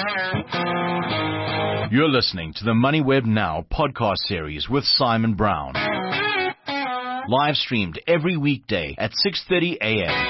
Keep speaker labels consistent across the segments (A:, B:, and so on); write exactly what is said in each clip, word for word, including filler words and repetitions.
A: You're listening to the MoneyWeb Now podcast series with Simon Brown. Live streamed every weekday at six thirty a.m.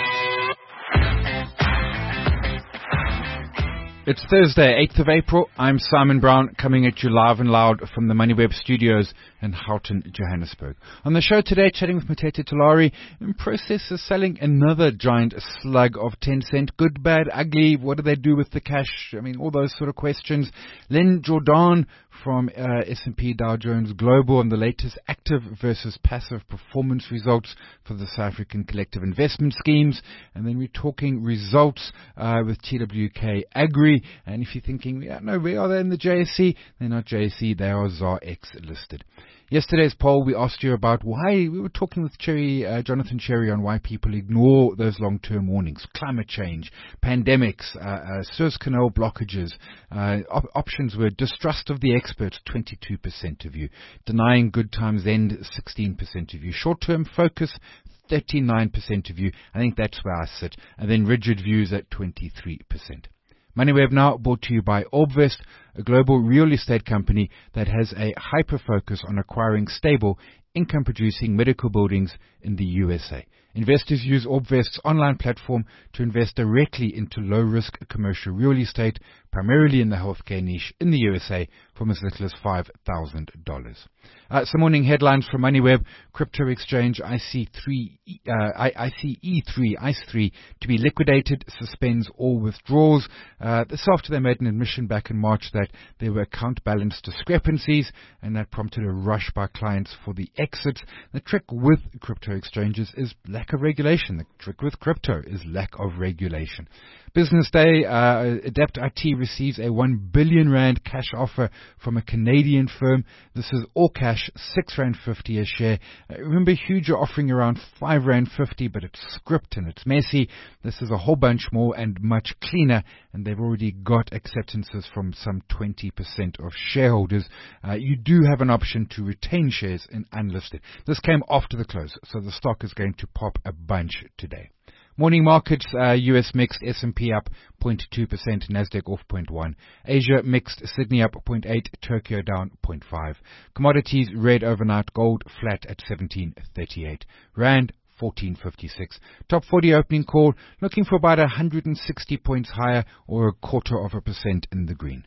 B: It's Thursday, eighth of April. I'm Simon Brown, coming at you live and loud from the MoneyWeb studios in Houghton, Johannesburg. On the show today, chatting with Motete Tulare, in process of selling another giant slug of Tencent. Good, bad, ugly, what do they do with the cash? I mean, all those sort of questions. Len Jordan from uh, S and P Dow Jones Global on the latest active versus passive performance results for the South African collective investment schemes. And then we're talking results uh, with T W K Agri. And if you're thinking, yeah, no, where are they in the J S C? They're not J S C, they are Z A R X listed. Yesterday's poll, we asked you about why, we were talking with Cherry, uh, Jonathan Cherry on why people ignore those long-term warnings. Climate change, pandemics, uh, uh, Suez Canal blockages. Uh, op- options were distrust of the experts, twenty-two percent of you. Denying good times end, sixteen percent of you. Short-term focus, thirty-nine percent of you. I think that's where I sit. And then rigid views at twenty-three percent. MoneyWeb Now brought to you by Orbvest, a global real estate company that has a hyper-focus on acquiring stable, income-producing medical buildings in the U S A. Investors use Orbvest's online platform to invest directly into low-risk commercial real estate, primarily in the healthcare niche in the U S A, from as little as five thousand dollars. Uh, some morning headlines from MoneyWeb. Crypto exchange I C three, uh, I C E three, I C E three to be liquidated, suspends all withdrawals. Uh, this after they made an admission back in March that there were account balance discrepancies, and that prompted a rush by clients for the exit. The trick with crypto exchanges is lack of regulation. The trick with crypto is lack of regulation. Business Day, uh, Adept I T receives a one billion rand cash offer from a Canadian firm. This is all cash, six rand fifty a share. Uh, remember, Huge are offering around five rand fifty, but it's script and it's messy. This is a whole bunch more and much cleaner, and they've already got acceptances from some twenty percent of shareholders. Uh, you do have an option to retain shares in unlisted. This came after the close, so the stock is going to pop a bunch today. Morning markets, uh, U S mixed, S and P up zero point two percent, Nasdaq off zero point one. Asia mixed, Sydney up zero point eight, Tokyo down zero point five. Commodities red overnight, gold flat at seventeen thirty-eight. Rand fourteen fifty-six. Top forty opening call, looking for about one hundred sixty points higher or a quarter of a percent in the green.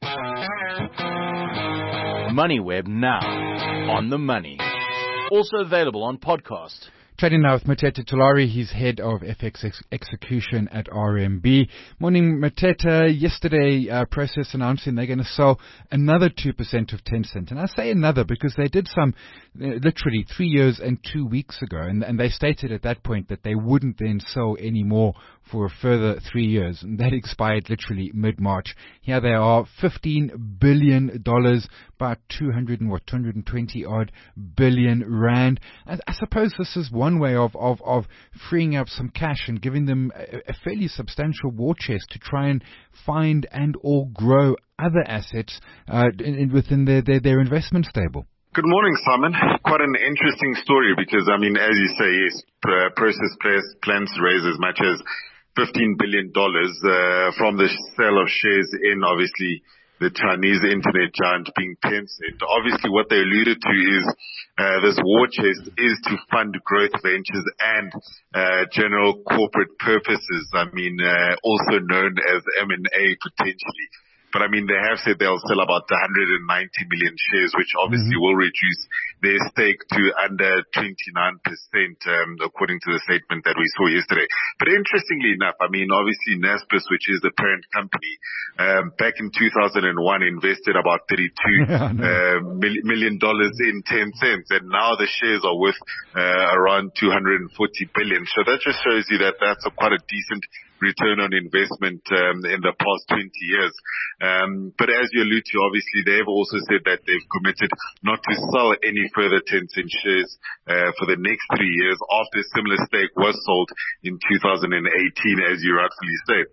A: MoneyWeb Now, on the money. Also available on podcast.
B: Chatting now with Motete Tulare, he's head of F X ex- execution at R M B. Morning, Motete. Yesterday, uh, Process announcing they're going to sell another two percent of Tencent. And I say another because they did some uh, literally three years and two weeks ago. And, and they stated at that point that they wouldn't then sell any more for a further three years. And that expired literally mid-March. Here they are, fifteen billion dollars, about two hundred and what, two hundred twenty odd billion rand. And I suppose this is one way of, of, of freeing up some cash and giving them a, a fairly substantial war chest to try and find and or grow other assets uh, in, in, within their, their, their investment stable.
C: Good morning, Simon. Quite an interesting story because, I mean, as you say, yes, Process plans to raise as much as fifteen billion dollars uh, from the sale of shares in, obviously, the Chinese internet giant being Tencent. Obviously, what they alluded to is uh, this war chest is to fund growth ventures and uh, general corporate purposes. I mean, uh, also known as M and A potentially. But I mean, they have said they'll sell about one hundred ninety million shares, which obviously mm-hmm. will reduce their stake to under twenty-nine percent, um, according to the statement that we saw yesterday. But interestingly enough, I mean, obviously Naspers, which is the parent company, um, back in two thousand one invested about thirty-two yeah, uh, mil- million dollars in Tencent, and now the shares are worth uh, around two hundred forty billion. So that just shows you that that's a quite a decent return on investment um, in the past twenty years. Um, but as you allude to, obviously they've also said that they've committed not to sell any further Tencent shares uh, for the next three years after a similar stake was sold in two thousand eighteen, as you rightfully say.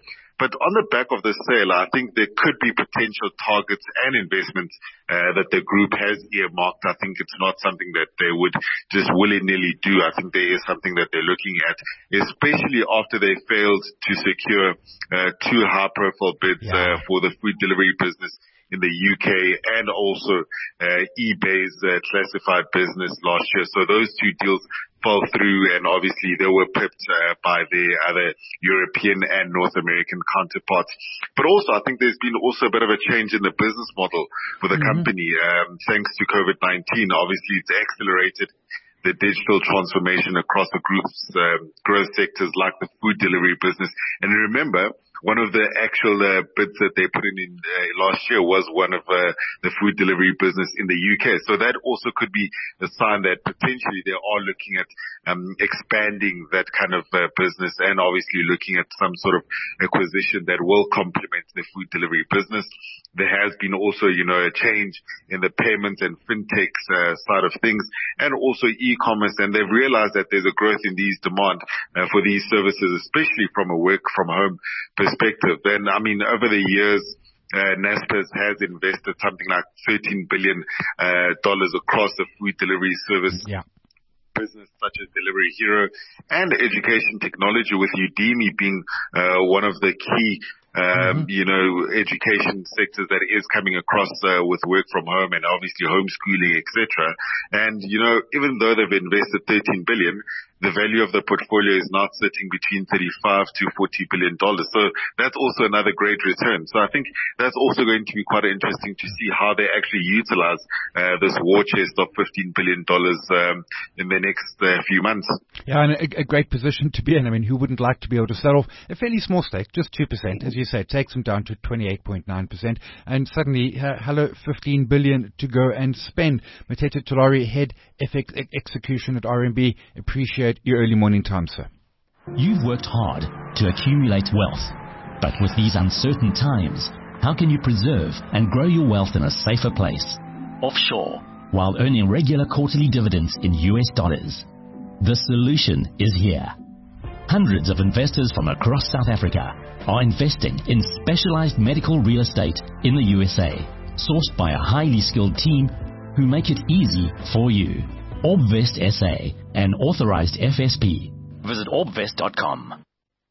C: But on the back of the sale, I think there could be potential targets and investments uh, that the group has earmarked. I think it's not something that they would just willy-nilly do. I think there is something that they're looking at, especially after they failed to secure uh, two high-profile bids yeah. uh, for the food delivery business in the U K and also uh, eBay's uh, classified business last year. So those two deals fell through, and obviously they were pipped uh, by their other European and North American counterparts. But also, I think there's been also a bit of a change in the business model for the mm-hmm. company, um, thanks to COVID nineteen. Obviously, it's accelerated the digital transformation across the group's um, growth sectors like the food delivery business. And remember, one of the actual uh, bids that they put in, in uh, last year was one of uh, the food delivery business in the U K. So that also could be a sign that potentially they are looking at um, expanding that kind of uh, business, and obviously looking at some sort of acquisition that will complement the food delivery business. There has been also, you know, a change in the payments and fintechs uh, side of things, and also e-commerce, and they've realized that there's a growth in these demand uh, for these services, especially from a work from home perspective. And I mean, over the years, uh, Naspers has invested something like thirteen billion dollars uh, across the food delivery service. Yeah. Business such as Delivery Hero and education technology, with Udemy being uh, one of the key Um, mm-hmm. you know, education sectors that is coming across uh, with work from home and obviously homeschooling, et cetera. And, you know, even though they've invested thirteen billion dollars, the value of the portfolio is now sitting between thirty-five to forty billion dollars. So that's also another great return. So I think that's also going to be quite interesting to see how they actually utilize uh, this war chest of fifteen billion dollars um, in the next uh, few months.
B: Yeah, and a, a great position to be in. I mean, who wouldn't like to be able to sell off a fairly small stake, just two percent, as you say, it takes them down to twenty-eight point nine percent, and suddenly, uh, hello, fifteen billion dollars to go and spend. Mothetho Tulare, Head F X Execution at R M B, appreciate your early morning time, sir.
D: You've worked hard to accumulate wealth, but with these uncertain times, how can you preserve and grow your wealth in a safer place, offshore, while earning regular quarterly dividends in U S dollars? The solution is here. Hundreds of investors from across South Africa are investing in specialized medical real estate in the U S A, sourced by a highly skilled team who make it easy for you. Orbvest S A, an authorized F S P. Visit orbvest dot com.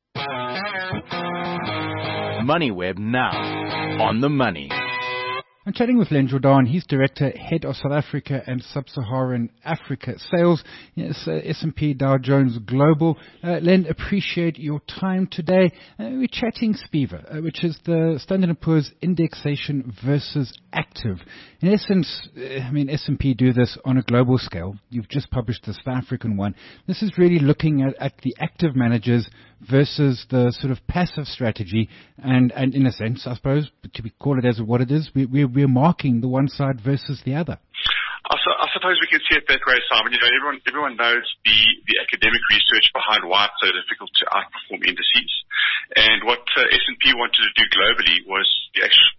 A: MoneyWeb now, on the money.
B: I'm chatting with Len Jordan. He's Director, Head of South Africa and Sub-Saharan Africa Sales. Yes, uh, S and P Dow Jones Global. Uh, Len, appreciate your time today. Uh, we're chatting SPIVA, uh, which is the Standard and Poor's indexation versus active. In essence, uh, I mean, S and P do this on a global scale. You've just published the South African one. This is really looking at, at the active managers versus the sort of passive strategy. And, and in a sense, I suppose, to call it as what it is, we, we we're marking the one side versus the other.
E: I, su- I suppose we can see it that way, Simon. You know, everyone everyone knows the, the academic research behind why it's so difficult to outperform indices. And what uh, S and P wanted to do globally was the actual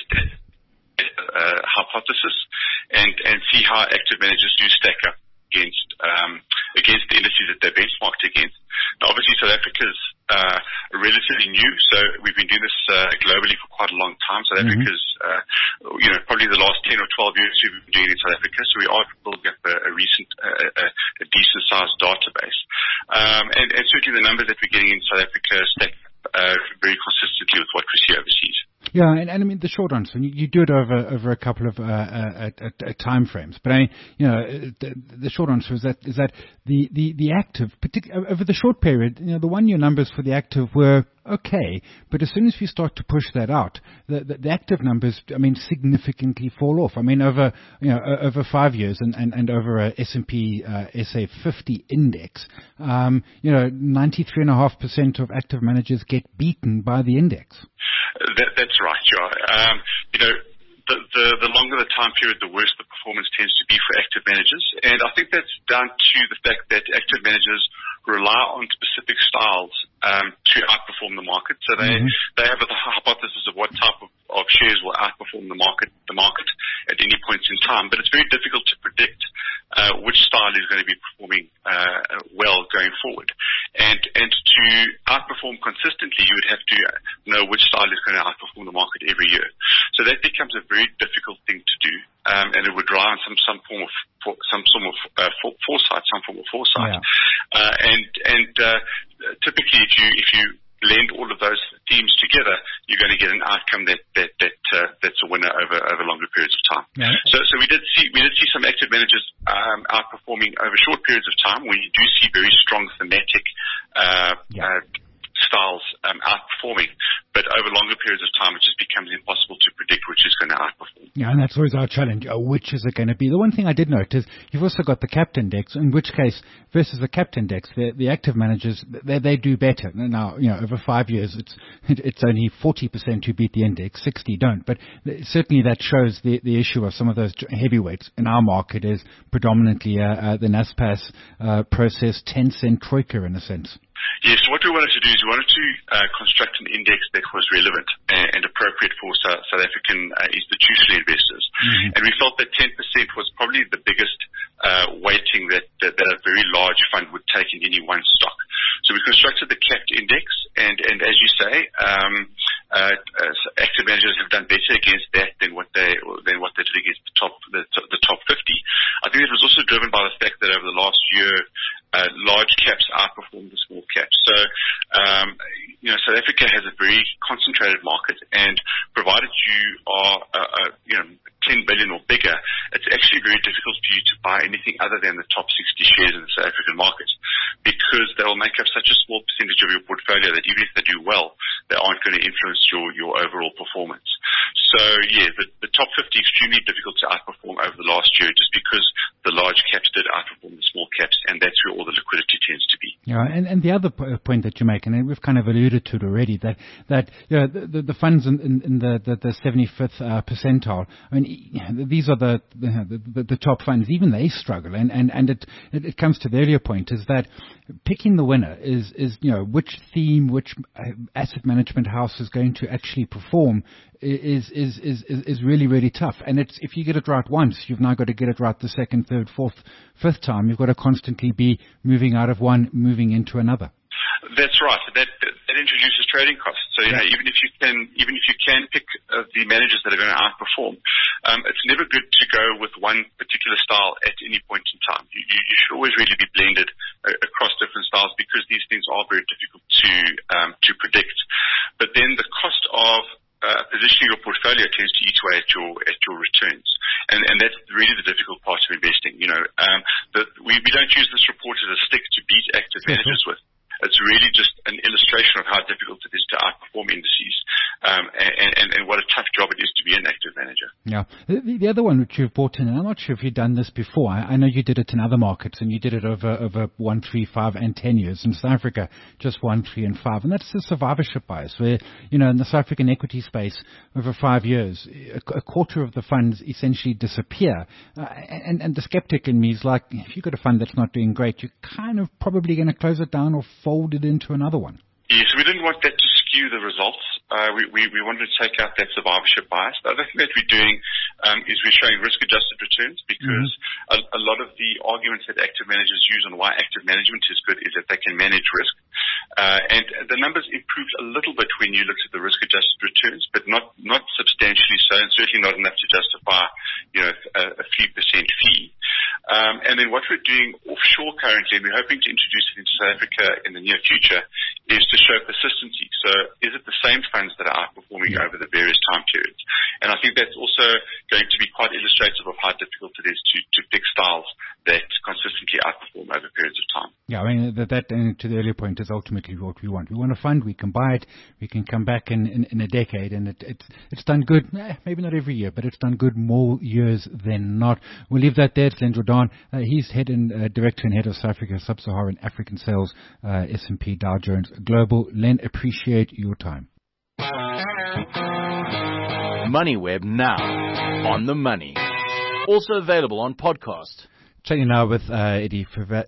E: uh, hypothesis and, and see how active managers do stack up against um, against the indices that they're benchmarked against. Now, obviously, South Africa's uh, relatively new, so we've been doing this uh, globally for quite a long time. South mm-hmm. Africa's, uh, you know, probably the last ten or twelve years we've been doing it in South Africa, so we are building up a, a recent, uh, a, a decent-sized database. Um, and, and certainly the numbers that we're getting in South Africa stack uh, very consistently with what we see overseas.
B: Yeah, and, and I mean, the short answer, you, you do it over over a couple of uh, uh, uh, uh, time frames, but I mean, you know, the, the short answer is that is that the, the, the active, particularly over the short period, you know, the one-year numbers for the active were okay, but as soon as we start to push that out, the, the, the active numbers, I mean, significantly fall off. I mean, over, you know, over five years and, and, and over a S and P uh, S A fifty index, um, you know, ninety-three point five percent of active managers get beaten by the index.
E: That, that's right, yeah. Um, you know, the, the, the longer the time period, the worse the performance tends to be for active managers. And I think that's down to the fact that active managers rely on specific styles um, to outperform the market. So they mm-hmm. they have a hypothesis of what type of, of shares will outperform the market the market at any point in time. But it's very difficult to predict uh, which style is going to be performing uh, well going forward. And and to to outperform consistently, you would have to know which style is going to outperform the market every year. So that becomes a very difficult thing to do, um, and it would rely on some some form of for, some form of uh, for, foresight, some form of foresight. Yeah. Uh, and and uh, typically, if you if you blend all of those themes together, you're going to get an outcome that that that uh, that's a winner over over longer periods of time. Yeah. So so we did see we did see some active managers um, outperforming over short periods of time. We do see very strong thematic uh, yeah. uh, styles um, outperforming, but over longer periods of time, it just becomes impossible to predict which is going to outperform.
B: Yeah, and that's always our challenge. Oh, which is it going to be? The one thing I did note is you've also got the capped index, in which case, versus the capped index, the, the active managers, they, they do better. Now, you know, over five years, it's it's only forty percent who beat the index, sixty don't. But certainly that shows the, the issue of some of those heavyweights in our market is predominantly uh, uh, the Naspers uh, process, ten cent troika in a sense.
E: Yes, what we wanted to do is we wanted to uh, construct an index that was relevant and, and appropriate for South, South African uh, institutional investors. Mm-hmm. And we felt that ten percent was probably the biggest uh, weighting that, that, that a very large fund would take in any one stock. So we constructed the capped index, and, and as you say, um, uh, uh, active managers have done better against that than what they than what they did against the top the, the top fifty. I think it was also driven by the fact that over the last year, Uh, large caps outperform the small caps. So, um, you know, South Africa has a very concentrated market, and provided you are, uh, uh, you know, ten billion or bigger, it's actually very difficult for you to buy anything other than the top sixty shares in the South African market, because they will make up such a small percentage of your portfolio that even if they do well, they aren't going to influence your, your overall performance. So, yeah, the, the top fifty extremely difficult to outperform over the last year, just because the large caps did outperform the small caps, and that's where all the liquidity tends to be.
B: Yeah, and, and the other point that you make, and we've kind of alluded to it already, that that you know, the, the funds in, in, in the, the, the seventy-fifth uh, percentile, I mean, these are the the, the the top funds. Even they struggle, and and and it, it it comes to the earlier point, is that picking the winner is is you know which theme, which asset management house is going to actually perform. Is, is is is is really really tough, and it's if you get it right once, you've now got to get it right the second, third, fourth, fifth time. You've got to constantly be moving out of one, moving into another.
E: That's right. That that introduces trading costs. So you yeah. know, even if you can, even if you can pick uh, the managers that are going to outperform, um, it's never good to go with one particular style at any point in time. You, you, you should always really be blended uh, across different styles, because these things are very difficult to um, to predict. But then the cost of Uh, positioning your portfolio tends to eat away at your at your returns, and and that's really the difficult part of investing. You know, um, the, we we don't use this report as a stick to beat active managers with. It's really just an illustration of how difficult it is to outperform indices, um, and, and, and what a tough job it is to be an active manager.
B: Yeah. The, the other one which you've brought in, and I'm not sure if you've done this before. I, I know you did it in other markets, and you did it over, over one, three, five, and ten years. In South Africa, just one, three, and five. And that's the survivorship bias, where, you know, in the South African equity space, over five years, a, a quarter of the funds essentially disappear. Uh, and, and the skeptic in me is like, if you've got a fund that's not doing great, you're kind of probably going to close it down or fold it into another one.
E: Yes, we didn't want that to skew the results. Uh, we, we, we wanted to take out that survivorship bias. The other thing that we're doing um, is we're showing risk-adjusted returns, because mm-hmm. a, a lot of the arguments that active managers use on why active management is good is that they can manage risk. Uh, and the numbers improved a little bit when you looked at the risk-adjusted returns, but not, not substantially so, and certainly not enough to justify, you know, a, a three percent fee. Um, and then what we're doing offshore currently, and we're hoping to introduce it into South Africa in the near future, is to show persistency. So is it the same funds that are outperforming yeah. over the various time periods? And I think that's also going to be quite illustrative of how difficult it is to, to pick styles that consistently outperform over periods of time.
B: Yeah, I mean, that, that and to the earlier point, is ultimately what we want. We want a fund, we can buy it, we can come back in, in, in a decade, and it, it's, it's done good, eh, maybe not every year, but it's done good more years than not. We'll leave that there. It's Len Jordan. Uh, he's head and uh, director and head of South Africa, Sub-Saharan African Sales, uh, S and P Dow Jones Global. Len, appreciate your time.
A: MoneyWeb now, on the money. Also available on podcast.
B: Chatting now with uh, Eddie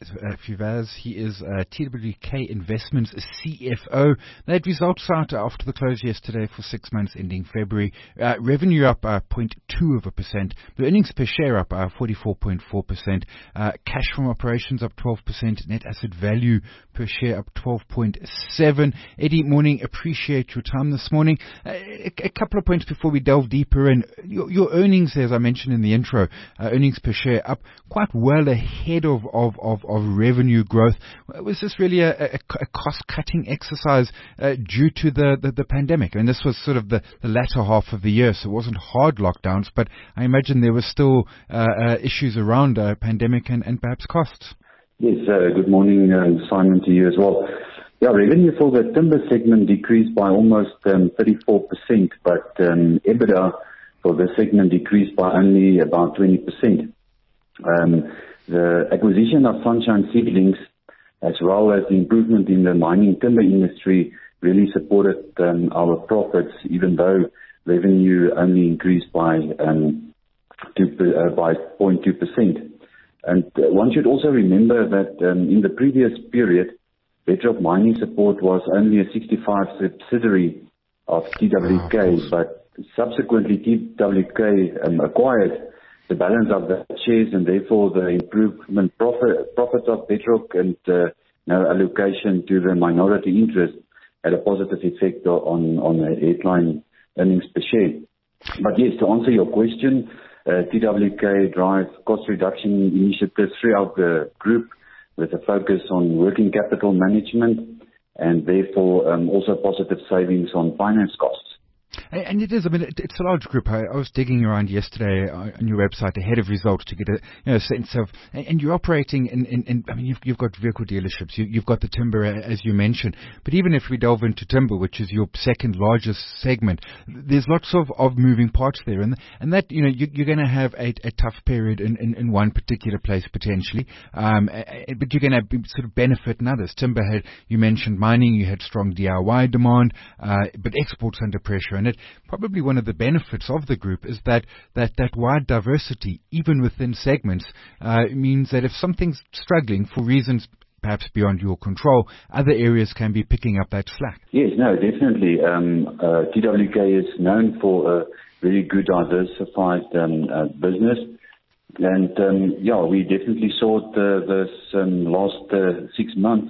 B: Fivaz. He is uh, T W K Investments C F O. They had results out after the close yesterday for six months ending February. Uh, revenue up uh, zero point two of a percent. The earnings per share up uh, forty-four point four percent. Uh, cash from operations up twelve percent. Net asset value per share up twelve point seven. Eddie, morning. Appreciate your time this morning. Uh, a, a couple of points before we delve deeper in. Your, your earnings, as I mentioned in the intro, uh, earnings per share up quite well ahead of, of, of, of revenue growth. Was this really a, a, a cost-cutting exercise uh, due to the, the, the pandemic? I mean, this was sort of the, the latter half of the year, so it wasn't hard lockdowns, but I imagine there were still uh, uh, issues around uh, pandemic and, and perhaps costs.
F: Yes, uh, good morning, uh, Simon, to you as well. Yeah, revenue for the timber segment decreased by almost um, thirty-four percent, but um, EBITDA for the segment decreased by only about twenty percent. Um, the acquisition of Sunshine Seedlings, as well as the improvement in the mining timber industry, really supported um, our profits, even though revenue only increased by um, two, uh, by zero point two percent. And uh, one should also remember that um, in the previous period, Bedrock Mining Support was only a sixty-five subsidiary of T W K, oh, of but subsequently T W K um, acquired the balance of the shares, and therefore the improvement profit, profits of Bedrock and uh, no allocation to the minority interest had a positive effect on, on the headline earnings per share. But yes, to answer your question, uh, T W K drives cost reduction initiatives throughout the group with a focus on working capital management and therefore um, also positive savings on finance costs.
B: And it is, I mean, it's a large group. I, I was digging around yesterday on your website ahead of results to get a you know, sense of, and you're operating in, in, in I mean, you've, you've got vehicle dealerships, you, you've got the timber, as you mentioned. But even if we delve into timber, which is your second largest segment, there's lots of, of moving parts there. And, and that, you know, you, you're going to have a, a tough period in, in, in one particular place potentially. Um, but you're going to sort of benefit in others. Timber had, you mentioned mining, you had strong D I Y demand, uh, but exports under pressure. And it, probably one of the benefits of the group is that that, that wide diversity, even within segments, uh, means that if something's struggling for reasons perhaps beyond your control, other areas can be picking up that slack.
F: Yes, no, definitely. Um, uh, T W K is known for a really good diversified um, uh, business. And, um, yeah, we definitely saw it uh, this um, last uh, six months.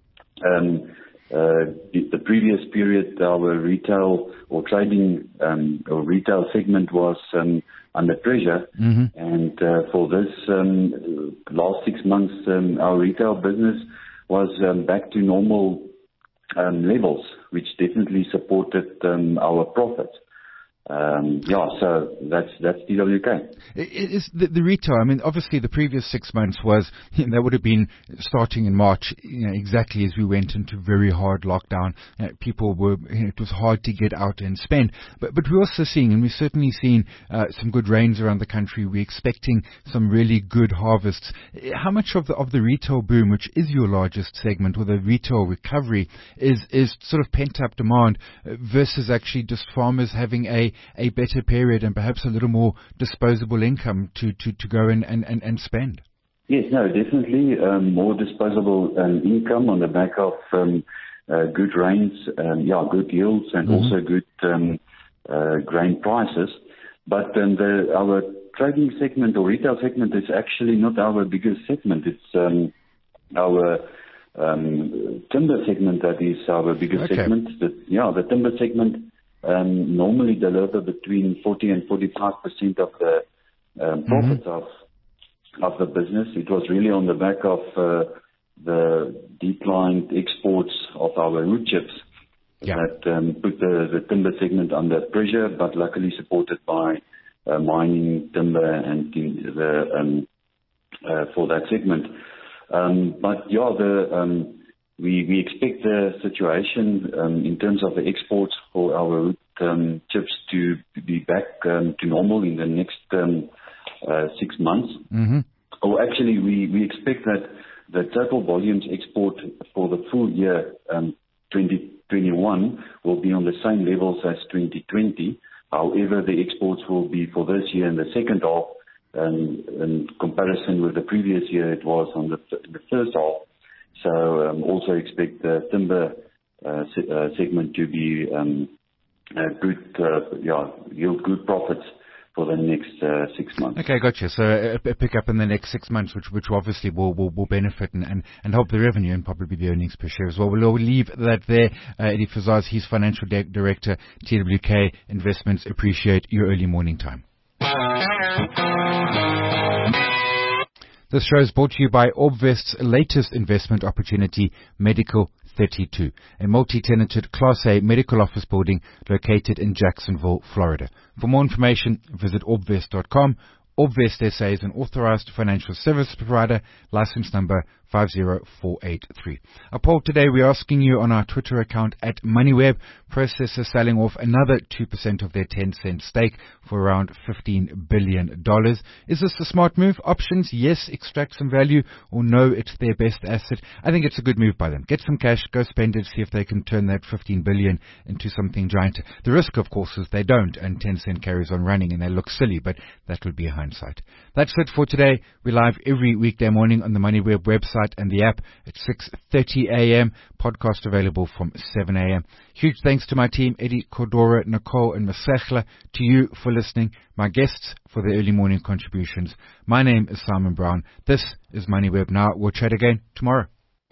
F: Um, Uh, the, the previous period, our retail or trading um, or retail segment was um, under pressure. Mm-hmm. And uh, for this um, last six months, um, our retail business was um, back to normal um, levels, which definitely supported um, our profits. Um, yeah, so that's that's T W K.
B: It is the, the retail. I mean, obviously, the previous six months was you know, that would have been starting in March, you know, exactly as we went into very hard lockdown. You know, people were, you know, it was hard to get out and spend. But but we're also seeing, and we've certainly seen uh, some good rains around the country. We're expecting some really good harvests. How much of the of the retail boom, which is your largest segment, or the retail recovery, is is sort of pent up demand versus actually just farmers having a a better period and perhaps a little more disposable income to, to, to go in and, and, and spend?
F: Yes, no, definitely um, more disposable um, income on the back of um, uh, good rains, um, yeah, good yields, and mm-hmm. also good um, uh, grain prices. But um, the, our trading segment or retail segment is actually not our biggest segment. It's um, our um, timber segment that is our biggest okay. segment. The, yeah, the timber segment Um, normally deliver between forty and forty-five percent of the um, profits mm-hmm. of of the business. It was really on the back of uh, the declined exports of our wood chips yeah. that um, put the, the timber segment under pressure, but luckily supported by uh, mining, timber, and the um, uh, for that segment. Um, but yeah, the um, We, we expect the situation um, in terms of the exports for our um, chips to be back um, to normal in the next um, uh, six months. Mm-hmm. Or actually, we, we expect that the total volumes export for the full year um, twenty twenty-one will be on the same levels as twenty twenty. However, the exports will be for this year in the second half um, in comparison with the previous year, it was on the, in the first half. So um, also expect the timber uh, se- uh, segment to be um, uh, good, uh, yeah, yield good profits for the next uh, six months.
B: Okay, gotcha. So a, a pick up in the next six months, which which obviously will will, will benefit and, and, and help the revenue and probably the earnings per share as well. We'll leave that there. Uh, Eddie Fazaz, he's Financial Di- Director, T W K Investments. Appreciate your early morning time. This show is brought to you by Orbvest's latest investment opportunity, Medical thirty-two, a multi-tenanted Class A medical office building located in Jacksonville, Florida. For more information, visit orbvest dot com. Orbvest S A is an authorized financial service provider, license number five zero four eight three. A poll today, we're asking you on our Twitter account at MoneyWeb, processor selling off another two percent of their ten cent stake for around fifteen billion dollars. Is this a smart move? Options, yes, extract some value, or no, it's their best asset. I think it's a good move by them. Get some cash, go spend it, see if they can turn that fifteen billion dollars into something giant. The risk, of course, is they don't, and ten cent carries on running, and they look silly, but that will be hindsight. That's it for today. We're live every weekday morning on the MoneyWeb website and the app at six thirty a.m. Podcast available from seven a.m. Huge thanks to my team, Eddie, Cordora, Nicole, and Masechla, to you for listening, my guests for their early morning contributions. My name is Simon Brown. This is MoneyWeb Now. We'll chat again tomorrow.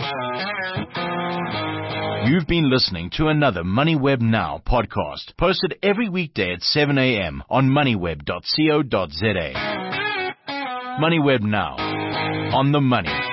A: You've been listening to another MoneyWeb Now podcast, posted every weekday at seven a.m. on moneyweb dot co dot za. MoneyWeb Now, on the money.